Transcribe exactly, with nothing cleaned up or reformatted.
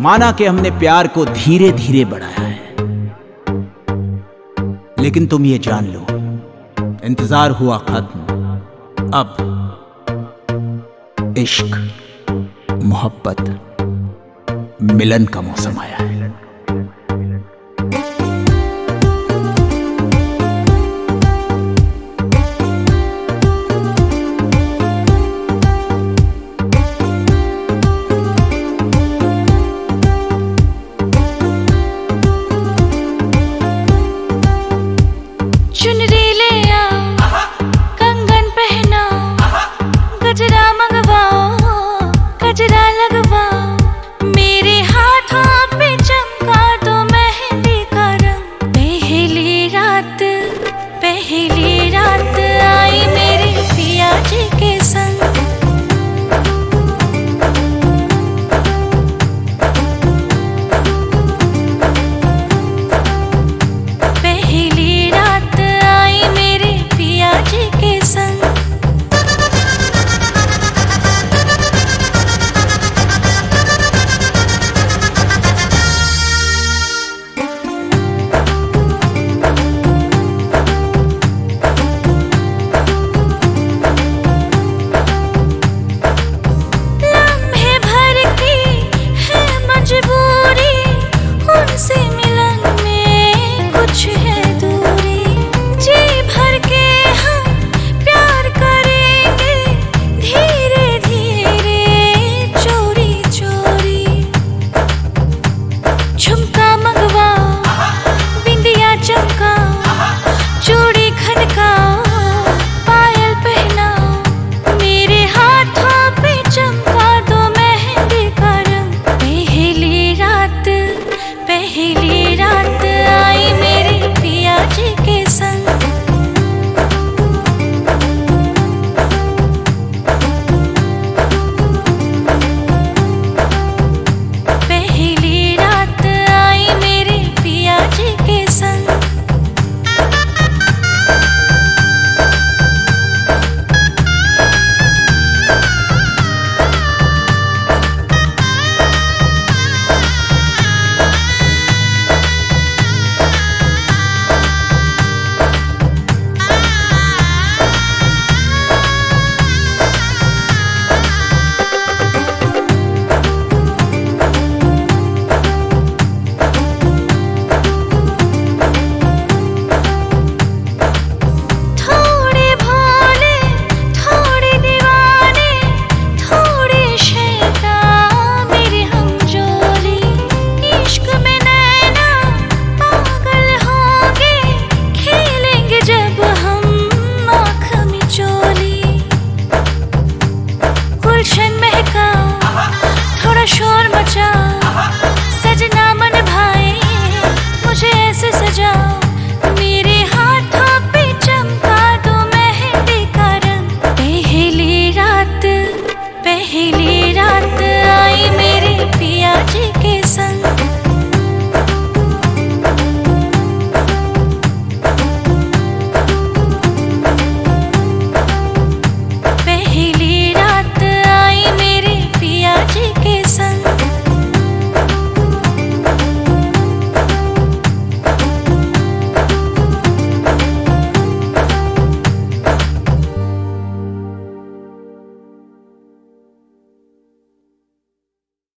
माना कि हमने प्यार को धीरे धीरे बढ़ाया है, लेकिन तुम ये जान लो, इंतजार हुआ खत्म। अब इश्क, मोहब्बत, मिलन का मौसम आया है। चुनरी ले आओ, कंगन पहनाओ, गजरा मंगवाओ, गजरा लगवाओ, मेरे हाथों पे चमका दो मेहंदी का रंग। पहली रात, पहली